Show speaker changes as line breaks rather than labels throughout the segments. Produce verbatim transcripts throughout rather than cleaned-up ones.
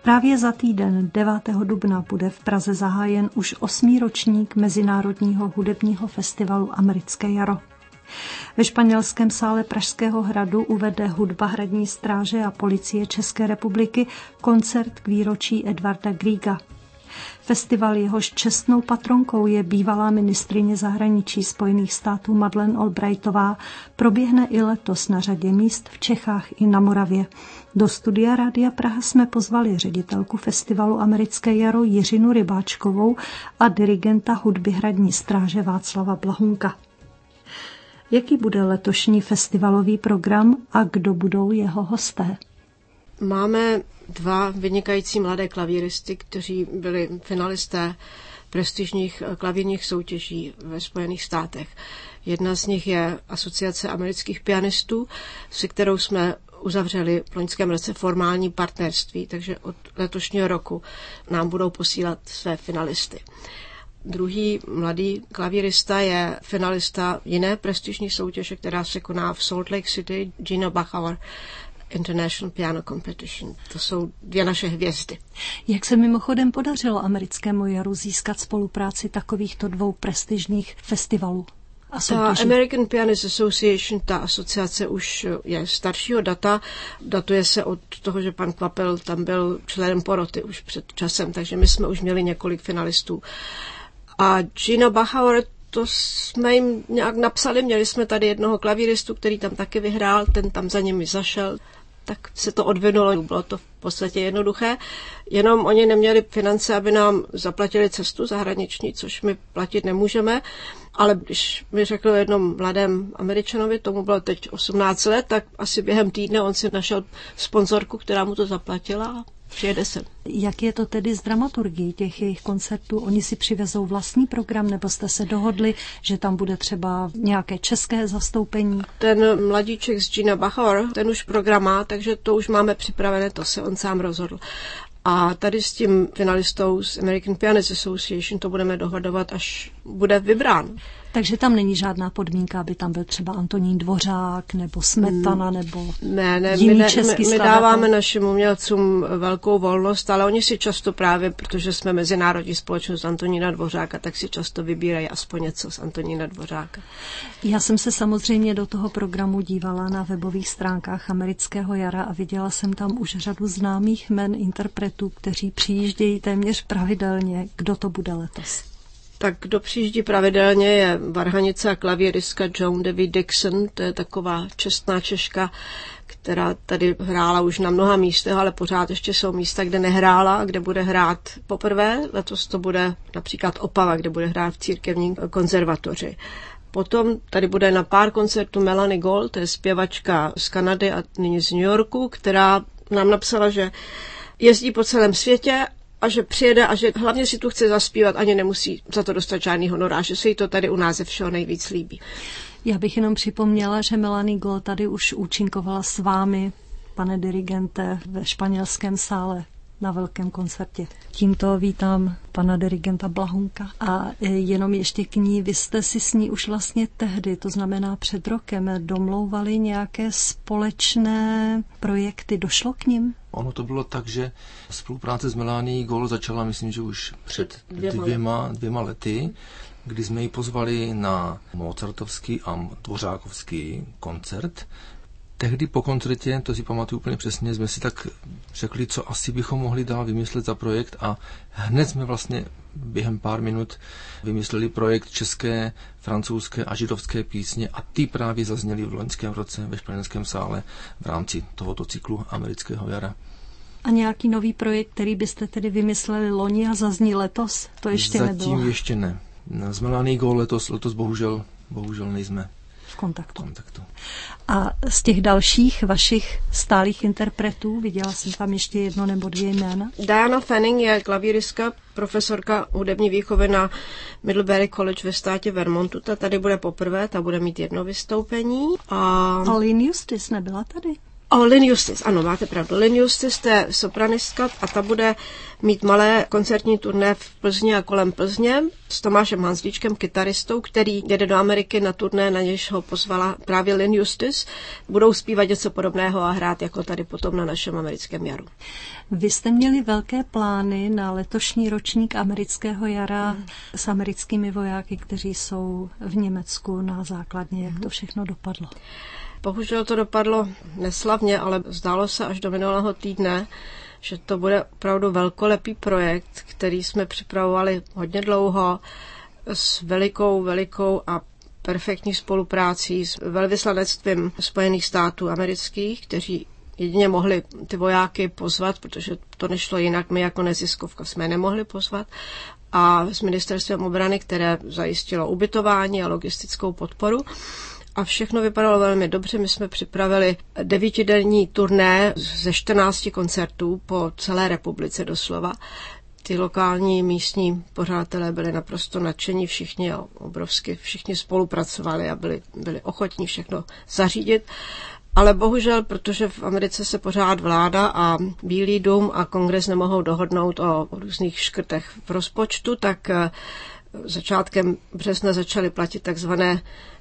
Právě za týden devátého dubna bude v Praze zahájen už osmý ročník Mezinárodního hudebního festivalu Americké jaro. Ve španělském sále Pražského hradu uvede hudba Hradní stráže a Policie České republiky koncert k výročí Edvarda Griega. Festival, jehož čestnou patronkou je bývalá ministryně zahraničí Spojených států Madeleine Albrightová, proběhne i letos na řadě míst v Čechách i na Moravě. Do studia Rádia Praha jsme pozvali ředitelku festivalu Americké jaro Jiřinu Rybáčkovou a dirigenta hudby Hradní stráže Václava Blahunka. Jaký bude letošní festivalový program a kdo budou jeho hosté?
Máme dva vynikající mladé klavíristy, kteří byli finalisté prestižních klavírních soutěží ve Spojených státech. Jedna z nich je Asociace amerických pianistů, se kterou jsme uzavřeli v loňském roce formální partnerství, takže od letošního roku nám budou posílat své finalisty. Druhý mladý klavírista je finalista jiné prestižní soutěže, která se koná v Salt Lake City, Gino Bachauer International Piano Competition. To jsou dvě naše hvězdy.
Jak se mimochodem podařilo Americkému jaru získat spolupráci takovýchto dvou prestižních festivalů?
Ta American Pianist Association, ta asociace už je staršího data, datuje se od toho, že pan Kvapel tam byl členem poroty už před časem, takže my jsme už měli několik finalistů. A Gino Bachauer, to jsme jim nějak napsali, měli jsme tady jednoho klavíristu, který tam taky vyhrál, ten tam za nimi zašel, tak se to odvinulo, bylo to v podstatě jednoduché, jenom oni neměli finance, aby nám zaplatili cestu zahraniční, což my platit nemůžeme, ale když mi řekl o jednom mladém Američanovi, tomu bylo teď osmnáct let, tak asi během týdne on si našel sponzorku, která mu to zaplatila a přijede sem.
Jak je to tedy s dramaturgií těch jejich koncertů? Oni si přivezou vlastní program, nebo jste se dohodli, že tam bude třeba nějaké české zastoupení?
Ten mladíček z Gina Bachauer, ten už program má, takže to už máme připravené, to se on sám rozhodl. A tady s tím finalistou z American Pianist Association to budeme dohodovat, až bude vybrán.
Takže tam není žádná podmínka, aby tam byl třeba Antonín Dvořák nebo Smetana nebo
ne, ne,
jiný
my, ne,
český
my, my dáváme našim umělcům velkou volnost, ale oni si často právě, protože jsme mezinárodní společnost Antonína Dvořáka, tak si často vybírají aspoň něco z Antonína Dvořáka.
Já jsem se samozřejmě do toho programu dívala na webových stránkách Amerického jara a viděla jsem tam už řadu známých jmen interpretů, kteří přijíždějí téměř pravidelně. Kdo to bude letos?
Tak kdo přijíždí pravidelně je varhanice a klavíristka Joan Devi Dixon, to je taková čestná Češka, která tady hrála už na mnoha místech, ale pořád ještě jsou místa, kde nehrála a kde bude hrát poprvé. Letos to bude například Opava, kde bude hrát v církevní konzervatoři. Potom tady bude na pár koncertů Melanie Gold, to je zpěvačka z Kanady a nyní z New Yorku, která nám napsala, že jezdí po celém světě a že přijede a že hlavně si tu chce zaspívat, ani nemusí za to dostat žádný honorář, že se jí to tady u nás ze všeho nejvíc líbí.
Já bych jenom připomněla, že Melanie Gold tady už účinkovala s vámi, pane dirigente, ve španělském sále na velkém koncertě. Tímto vítám pana dirigenta Blahunka. A jenom ještě k ní, vy jste si s ní už vlastně tehdy, to znamená před rokem, domlouvali nějaké společné projekty. Došlo k nim?
Ono to bylo tak, že spolupráce s Melanií Gold začala, myslím, že už před dvěma, dvěma lety, kdy jsme ji pozvali na mozartovský a dvořákovský koncert. Tehdy po koncertě, to si pamatuju úplně přesně, jsme si tak řekli, co asi bychom mohli dál vymyslet za projekt a hned jsme vlastně během pár minut vymysleli projekt české, francouzské a židovské písně a ty právě zazněly v loňském roce ve španělském sále v rámci tohoto cyklu Amerického jara.
A nějaký nový projekt, který byste tedy vymysleli loni a zazní letos? To ještě
Zatím
nebylo.
Zatím ještě ne. S Melanie Gold letos, letos bohužel, bohužel nejsme
v kontaktu.
kontaktu.
A z těch dalších vašich stálých interpretů, viděla jsem tam ještě jedno nebo dvě jména.
Diana Fanning je klavíristka, profesorka hudební výchovy na Middlebury College ve státě Vermontu. Ta tady bude poprvé, ta bude mít jedno vystoupení. A
Aline Justice nebyla tady?
O, Lynn Justice, ano, máte pravdu. Lynn Justice, to je sopranistka a ta bude mít malé koncertní turné v Plzni a kolem Plzně s Tomášem Hanzlíčkem, kytaristou, který jede do Ameriky na turné, na něž ho pozvala právě Lynn Justice. Budou zpívat něco podobného a hrát jako tady potom na našem americkém jaru.
Vy jste měli velké plány na letošní ročník amerického jara hmm. s americkými vojáky, kteří jsou v Německu na základně. Jak to všechno dopadlo?
Bohužel to dopadlo neslavně, ale zdálo se až do minulého týdne, že to bude opravdu velkolepý projekt, který jsme připravovali hodně dlouho s velikou, velikou a perfektní spoluprácí s velvyslanectvím Spojených států amerických, kteří jedině mohli ty vojáky pozvat, protože to nešlo jinak, my jako neziskovka jsme nemohli pozvat, a s ministerstvem obrany, které zajistilo ubytování a logistickou podporu. A všechno vypadalo velmi dobře. My jsme připravili devítidenní turné ze čtrnácti koncertů po celé republice doslova. Ty lokální místní pořadatelé byli naprosto nadšení, všichni a obrovsky všichni spolupracovali a byli, byli ochotní všechno zařídit. Ale bohužel, protože v Americe se pořád vláda a Bílý dům a kongres nemohou dohodnout o, o různých škrtech v rozpočtu, tak začátkem března začaly platit takzvané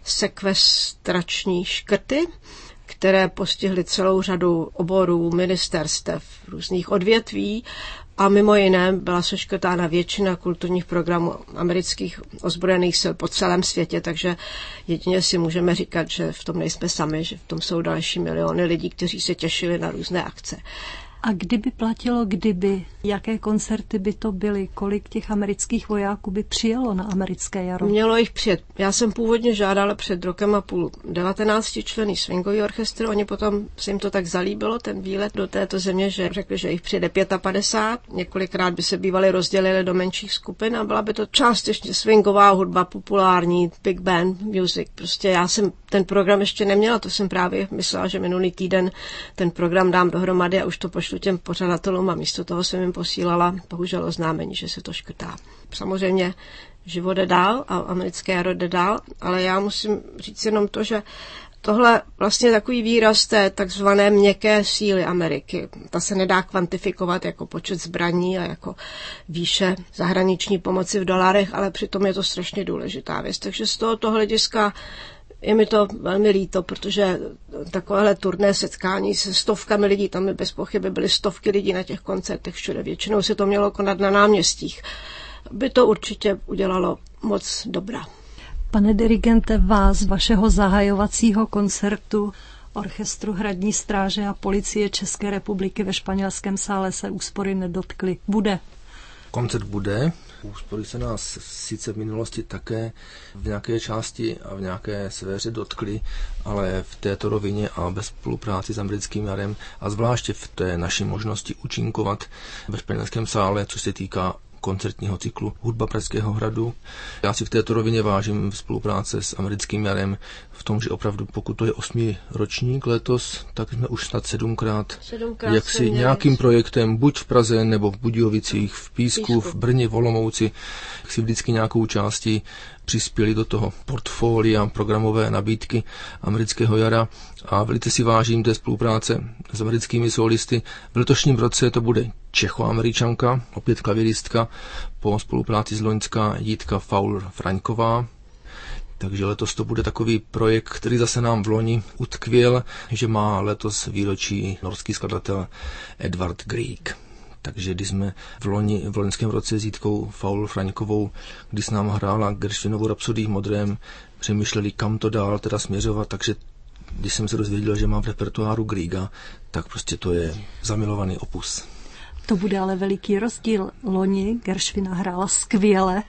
sekvestrační škrty, které postihly celou řadu oborů, ministerstev, různých odvětví a mimo jiné byla seškrtána většina kulturních programů amerických ozbrojených sil po celém světě, takže jedině si můžeme říkat, že v tom nejsme sami, že v tom jsou další miliony lidí, kteří se těšili na různé akce.
A kdyby platilo, kdyby, jaké koncerty by to byly, kolik těch amerických vojáků by přijelo na americké jaro?
Mělo jich přijet. Já jsem původně žádala před rokem a půl devatenáctičlenný swingový orchestr, oni potom se jim to tak zalíbilo, ten výlet do této země, že řekli, že jich přijede padesát pět, několikrát by se bývali rozdělili do menších skupin a byla by to částečně swingová hudba, populární, big band music. Prostě já jsem ten program ještě neměla, to jsem právě myslela, že minulý týden ten program dám dohromady a už to pošlu těm pořadatelům a místo toho jsem jim posílala bohužel oznámení, že se to škrtá. Samozřejmě život jde dál a americké jaro jde dál, ale já musím říct jenom to, že tohle vlastně takový výraz té takzvané měkké síly Ameriky. Ta se nedá kvantifikovat jako počet zbraní a jako výše zahraniční pomoci v dolarech, ale přitom je to strašně důležitá věc. Takže z tohoto hlediska je mi to velmi líto, protože takovéhle turné setkání se stovkami lidí, tam by bez pochyby byly stovky lidí na těch koncertech všude. Většinou se to mělo konat na náměstích. By to určitě udělalo moc dobra.
Pane dirigente, vás, vašeho zahajovacího koncertu orchestru Hradní stráže a policie České republiky ve Španělském sále se úspory nedotkly. Bude?
Koncert bude. Úspory se nás sice v minulosti také v nějaké části a v nějaké sféře dotkly, ale v této rovině a bez spolupráci s americkým jarem a zvláště v té naší možnosti účinkovat ve Španělském sále, co se týká koncertního cyklu Hudba Pražského hradu. Já si v této rovině vážím spolupráce s americkým jarem v tom, že opravdu pokud to je osmý ročník letos, tak jsme už snad sedmkrát, sedmkrát jaksi nějakým projektem, buď v Praze nebo v Budějovicích, v Písku, Písku, v Brně, v Olomouci, jak si vždycky nějakou částí přispěli do toho portfolia programové nabídky amerického jara a velice si vážím té spolupráce s americkými solisty. V letošním roce to bude Čechoameričanka, opět klaviristka, po spolupráci z Loňska Jitka Faul-Fraňková. Takže letos to bude takový projekt, který zase nám v loni utkvěl, že má letos výročí norský skladatel Edvard Grieg. Takže když jsme v, loni, v loňském roce s Jitkou Faul-Fraňkovou, když nám hrála Gershwinovou rapsodii v modrém, přemýšleli, kam to dál teda směřovat, takže když jsem se dozvěděl, že mám v repertoáru Griega, tak prostě to je zamilovaný opus.
To bude ale veliký rozdíl. Loni Gershwina hrála skvěle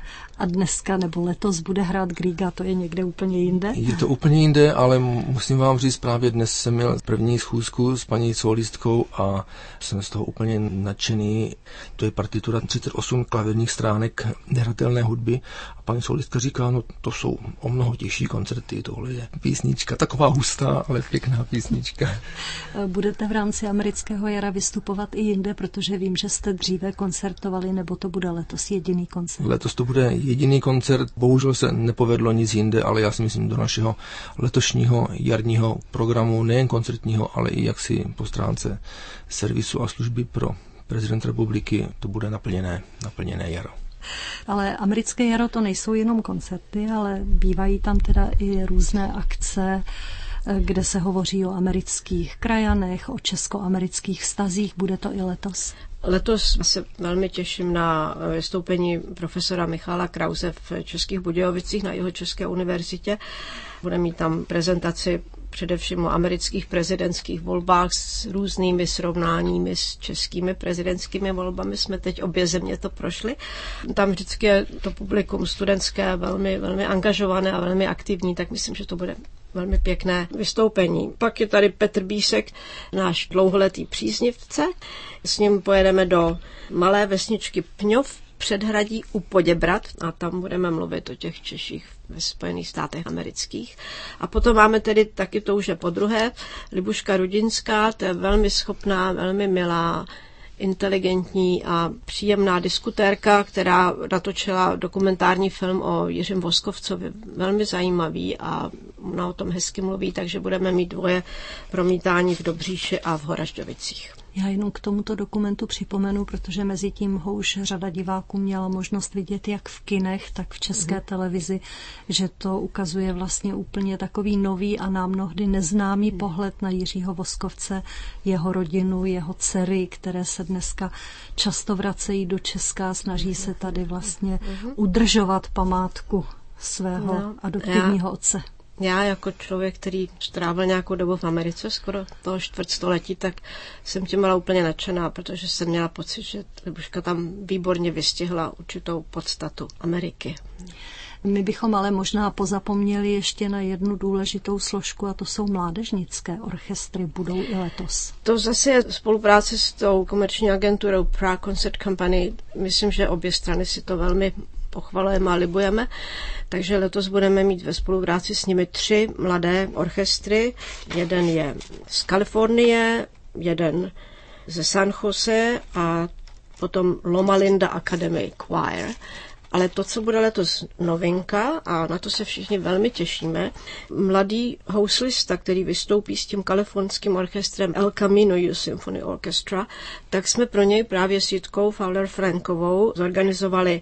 a dneska nebo letos bude hrát Griega, to je někde úplně jinde?
Je to úplně jinde, ale musím vám říct, právě dnes jsem měl první schůzku s paní solistkou a jsem z toho úplně nadšený. To je partitura třicet osm klavírních stránek nehratelné hudby a Paní solistka říká, no to jsou o mnoho těžší koncerty, tohle je písnička, taková hustá, ale pěkná písnička.
Budete v rámci amerického jara vystupovat i jinde, protože vím, že jste dříve koncertovali, nebo to bude letos jediný koncert?
Letos to bude jediný koncert, bohužel se nepovedlo nic jinde, ale já si myslím, do našeho letošního jarního programu, nejen koncertního, ale i jaksi po stránce servisu a služby pro prezident republiky, to bude naplněné, naplněné jaro.
Ale americké jaro to nejsou jenom koncerty, ale bývají tam teda i různé akce, kde se hovoří o amerických krajanech, o česko-amerických vztazích. Bude to i letos?
Letos se velmi těším na vystoupení profesora Michala Krause v Českých Budějovicích na Jihočeské univerzitě. Bude mít tam prezentaci především o amerických prezidentských volbách s různými srovnáními s českými prezidentskými volbami. Jsme teď obě země to prošli. Tam vždycky je to publikum studentské velmi, velmi angažované a velmi aktivní, tak myslím, že to bude velmi pěkné vystoupení. Pak je tady Petr Bísek, náš dlouholetý příznivce. S ním pojedeme do malé vesničky Pňov předhradí u Poděbrad a tam budeme mluvit o těch Češích ve Spojených státech amerických. A potom máme tedy taky, to už je podruhé, Libuška Rudinská, to je velmi schopná, velmi milá, inteligentní a příjemná diskutérka, která natočila dokumentární film o Jiřím Voskovcovi. Velmi zajímavý a ona o tom hezky mluví, takže budeme mít dvoje promítání v Dobříši a v Horažďovicích.
Já jenom k tomuto dokumentu připomenu, protože mezi tím ho už řada diváků měla možnost vidět jak v kinech, tak v České mm. televizi, že to ukazuje vlastně úplně takový nový a nám mnohdy neznámý mm. pohled na Jiřího Voskovce, jeho rodinu, jeho dcery, které se dneska často vracejí do Česka, snaží se tady vlastně mm. udržovat památku svého no, adoptivního
já.
otce.
Já jako člověk, který strávil nějakou dobu v Americe, skoro toho čtvrtstoletí, tak jsem tím byla úplně nadšená, protože jsem měla pocit, že Libuška tam výborně vystihla určitou podstatu Ameriky.
My bychom ale možná pozapomněli ještě na jednu důležitou složku, a to jsou mládežnické orchestry, budou i letos.
To zase je spolupráce s tou komerční agenturou Prague Concert Company. Myslím, že obě strany si to velmi pochvalujeme a libujeme. Takže letos budeme mít ve spolupráci s nimi tři mladé orchestry. Jeden je z Kalifornie, jeden ze San Jose a potom Loma Linda Academy Choir. Ale to, co bude letos novinka, a na to se všichni velmi těšíme, mladý houslista, který vystoupí s tím kalifornským orchestrem El Camino Youth Symphony Orchestra, tak jsme pro něj právě s Jitkou Fowler-Frankovou zorganizovali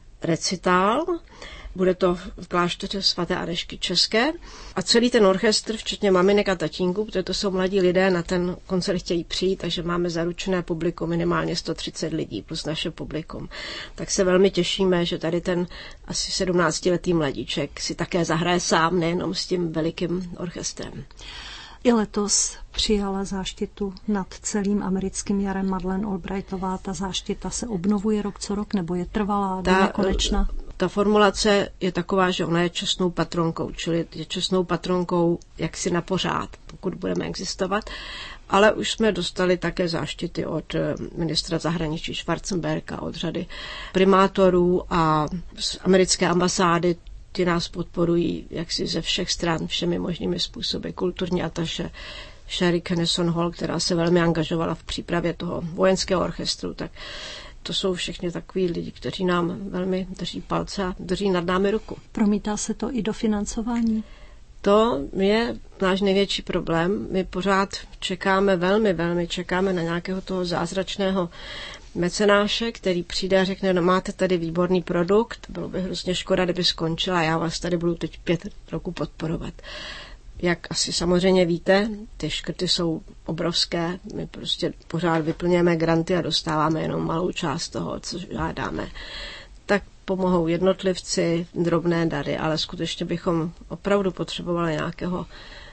recitál. Bude to v klášteře svaté Anežky České a celý ten orchestr, včetně maminek a tatínků, protože to jsou mladí lidé, na ten koncert chtějí přijít, takže máme zaručené publikum minimálně sto třicet lidí plus naše publikum. Tak se velmi těšíme, že tady ten asi sedmnáctiletý mladíček si také zahraje sám, nejenom s tím velikým orchestrem.
I letos přijala záštitu nad celým americkým jarem Madeleine Albrightová. Ta záštita se obnovuje rok co rok, nebo je trvalá, do nekonečna?
Ta formulace je taková, že ona je čestnou patronkou, čili je čestnou patronkou jaksi na pořád, pokud budeme existovat. Ale už jsme dostali také záštity od ministra zahraničí Schwarzenberga, od řady primátorů a z americké ambasády. Ti nás podporují jaksi ze všech stran, všemi možnými způsoby. Kulturní ataše Sherry Kenneson Hall, která se velmi angažovala v přípravě toho vojenského orchestru, tak to jsou všechny takový lidi, kteří nám velmi drží palce a drží nad námi ruku.
Promítá se to i do financování?
To je náš největší problém. My pořád čekáme, velmi, velmi čekáme na nějakého toho zázračného mecenáše, který přijde a řekne, no máte tady výborný produkt, bylo by hrozně škoda, kdyby skončila, já vás tady budu teď pět roku podporovat. Jak asi samozřejmě víte, ty škrty jsou obrovské, my prostě pořád vyplňujeme granty a dostáváme jenom malou část toho, co žádáme. Tak pomohou jednotlivci, drobné dary, ale skutečně bychom opravdu potřebovali nějakého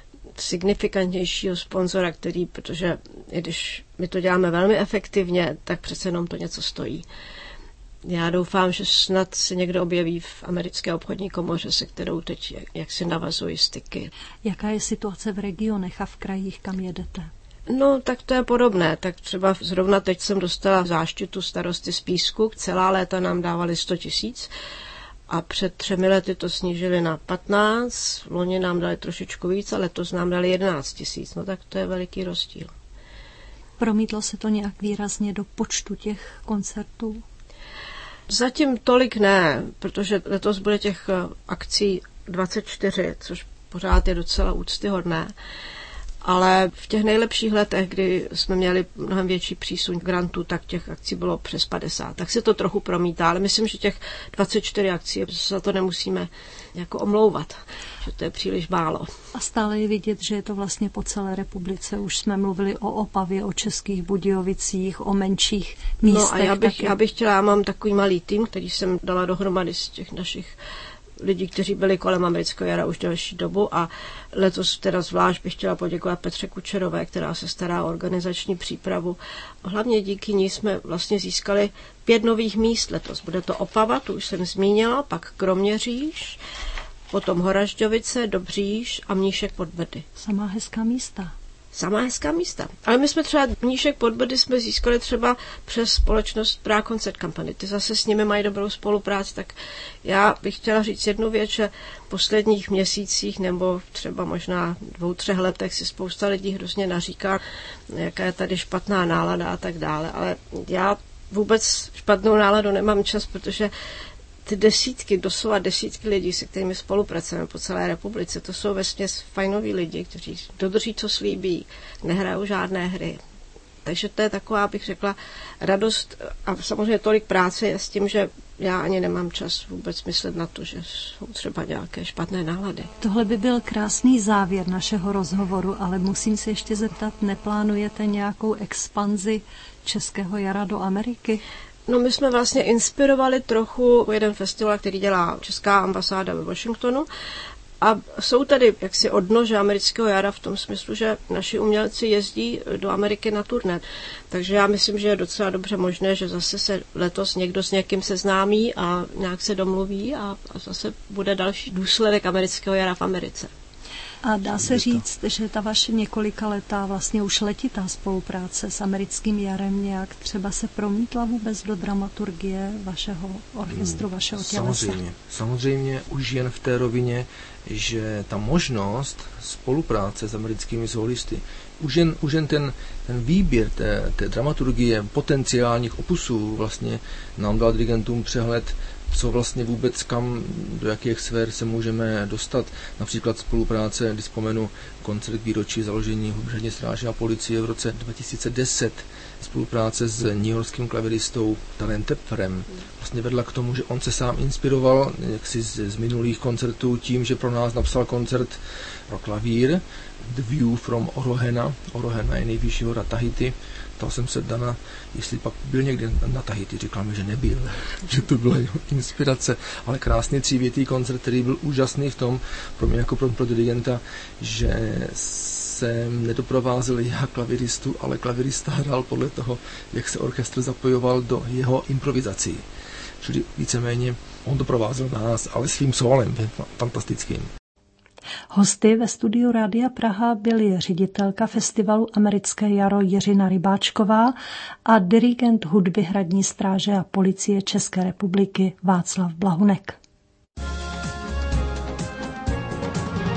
signifikantnějšího sponzora, který, protože i když my to děláme velmi efektivně, tak přece jenom to něco stojí. Já doufám, že snad se někdo objeví v americké obchodní komoře, se kterou teď jak si navazují styky.
Jaká je situace v regionech a v krajích, kam jedete?
No, tak to je podobné. Tak třeba zrovna teď jsem dostala záštitu starosty z Písku. Celá léta nám dávali sto tisíc. a před třemi lety to snížili na patnáct, loni nám dali trošičku víc a letos nám dali jedenáct tisíc, no tak to je veliký rozdíl.
Promítlo se to nějak výrazně do počtu těch koncertů?
Zatím tolik ne, protože letos bude těch akcí dvacet čtyři, což pořád je docela úctyhodné. Ale v těch nejlepších letech, kdy jsme měli mnohem větší přísun grantů, tak těch akcí bylo přes padesát. Tak se to trochu promítá, ale myslím, že těch dvacet čtyři akcí za to nemusíme jako omlouvat, že to je příliš málo.
A stále je vidět, že je to vlastně po celé republice. Už jsme mluvili o Opavě, o Českých Budějovicích, o menších místech.
No a já bych, já bych chtěla, já mám takový malý tým, který jsem dala dohromady z těch našich lidí, kteří byli kolem amerického jara už delší dobu a letos teda zvlášť bych chtěla poděkovat Petře Kučerové, která se stará o organizační přípravu. Hlavně díky ní jsme vlastně získali pět nových míst letos. Bude to Opava, tu už jsem zmínila, pak Kroměříž, potom Horažďovice, Dobříš a Mníšek pod Brdy.
Samá hezká místa.
Samá hezká místa. Ale my jsme třeba Mníšek pod Brdy jsme získali třeba přes společnost Prague Concert Company. Ty zase s nimi mají dobrou spolupráci, tak já bych chtěla říct jednu věc, že v posledních měsících nebo třeba možná dvou, třech letech si spousta lidí hrozně naříká, jaká je tady špatná nálada a tak dále, ale já vůbec špatnou náladu nemám čas, protože ty desítky, doslova desítky lidí, se kterými spolupracujeme po celé republice, to jsou vesměs fajnoví lidi, kteří dodrží, co slíbí, nehrajou žádné hry. Takže to je taková, bych řekla, radost a samozřejmě tolik práce je s tím, že já ani nemám čas vůbec myslet na to, že jsou třeba nějaké špatné nálady.
Tohle by byl krásný závěr našeho rozhovoru, ale musím se ještě zeptat, neplánujete nějakou expanzi Českého jara do Ameriky?
No my jsme vlastně inspirovali trochu jeden festival, který dělá Česká ambasáda ve Washingtonu a jsou tady jaksi odnože amerického jara v tom smyslu, že naši umělci jezdí do Ameriky na turné. Takže já myslím, že je docela dobře možné, že zase se letos někdo s někým seznámí a nějak se domluví a, a zase bude další důsledek amerického jara v Americe.
A dá se říct, že ta vaše několikaletá vlastně už letitá spolupráce s americkým jarem nějak třeba se promítla vůbec do dramaturgie vašeho orchestru, vašeho tělesa?
Samozřejmě, samozřejmě už jen v té rovině, že ta možnost spolupráce s americkými solisty, už jen, už jen ten, ten výběr té, té dramaturgie, potenciálních opusů vlastně nám dal dirigentům přehled, co vlastně vůbec kam, do jakých sfér se můžeme dostat. Například spolupráce, když vzpomenu koncert výročí založení Hudební stráže a policie v roce dva tisíce deset, spolupráce s newyorským klaviristou Talem Tepferem vlastně vedla k tomu, že on se sám inspiroval jaksi z, z minulých koncertů tím, že pro nás napsal koncert pro klavír The View from Orohena. Orohena je nejvyšší hora Tahiti. Ptal jsem se Dana, jestli pak byl někdy na Tahiti, říkal mi, že nebyl, že to byla jeho inspirace, ale krásný třívětý koncert, který byl úžasný v tom, pro mě jako pro, pro dirigenta, že jsem nedoprovázel já klaviristu, ale klavirista hrál podle toho, jak se orchestr zapojoval do jeho improvizací. Čili víceméně on doprovázel nás, ale svým solem, fantastickým.
Hosty ve studiu Rádia Praha byly ředitelka festivalu Americké jaro Jiřina Rybáčková a dirigent hudby Hradní stráže a policie České republiky Václav Blahunek.